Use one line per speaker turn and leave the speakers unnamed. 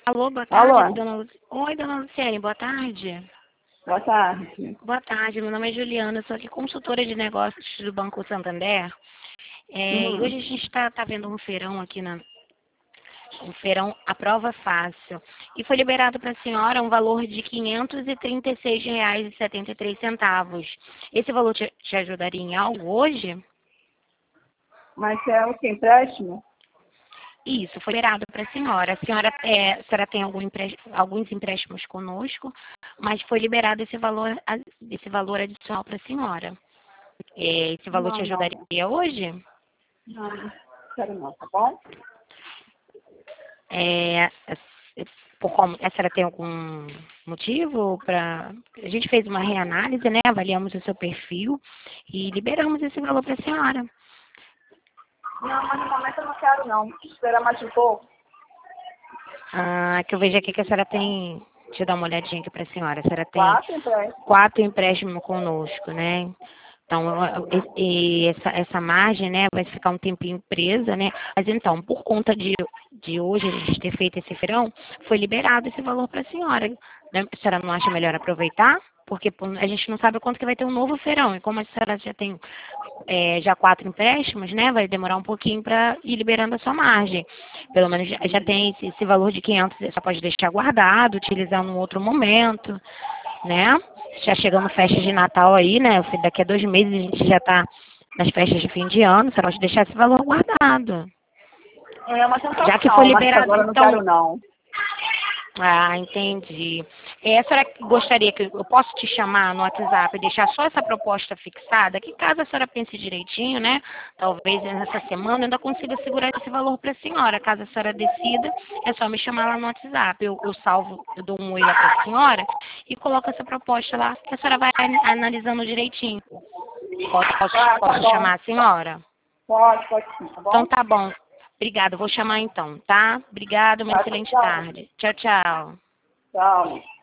Alô, boa tarde,
Alô,
dona Luciene. Oi, dona Luciene, boa tarde.
boa tarde.
Boa tarde, meu nome é Juliana, eu sou aqui consultora de negócios do Banco Santander. E
Uhum.
hoje a gente está vendo um feirão aqui, um feirão à prova fácil. E foi liberado para a senhora um valor de R$ 536,73. Esse valor te ajudaria em algo hoje?
Mas é o que? Empréstimo?
Isso, foi liberado para a senhora. A senhora tem alguns empréstimos conosco, mas foi liberado esse valor adicional para a senhora. Esse valor te
Não, não, não.
ajudaria hoje?
Não, quero não, tá bom?
É, a senhora tem algum motivo para... A gente fez uma reanálise, né? Avaliamos o seu perfil e liberamos esse valor para a senhora.
Não, mas no momento eu não quero não. Espera mais um pouco.
Que eu vejo aqui que a senhora tem... Deixa eu dar uma olhadinha aqui para a senhora. A senhora tem
4 empréstimos.
4 empréstimos conosco, né? Então, essa margem, né, vai ficar um tempinho presa, né? Mas então, por conta de hoje a gente ter feito esse feirão, foi liberado esse valor para a senhora. Né? A senhora não acha melhor aproveitar? Porque a gente não sabe quanto que vai ter um novo feirão. E como a senhora já tem já 4 empréstimos, né? Vai demorar um pouquinho para ir liberando a sua margem. Pelo menos já tem esse valor de 500, você pode deixar guardado, utilizar num outro momento, né? Já chegando festas de Natal aí, né? Daqui a 2 meses a gente já está nas festas de fim de ano, você pode deixar esse valor guardado.
É uma
Já que foi
tentação, mas
liberado,
agora eu não
então...
quero não.
Entendi. A senhora gostaria que eu posso te chamar no WhatsApp e deixar só essa proposta fixada? Que caso a senhora pense direitinho, né? Talvez nessa semana eu ainda consiga segurar esse valor para a senhora. Caso a senhora decida, é só me chamar lá no WhatsApp. Eu salvo, eu dou um oi lá para a senhora e coloco essa proposta lá, que a senhora vai analisando direitinho.
Tá
Posso
bom.
chamar a senhora?
Pode sim, tá
Então
bom?
tá bom. Obrigada, vou chamar então, tá? Obrigada, uma
Tá,
excelente
tchau.
tarde. Tchau, tchau.
Tchau.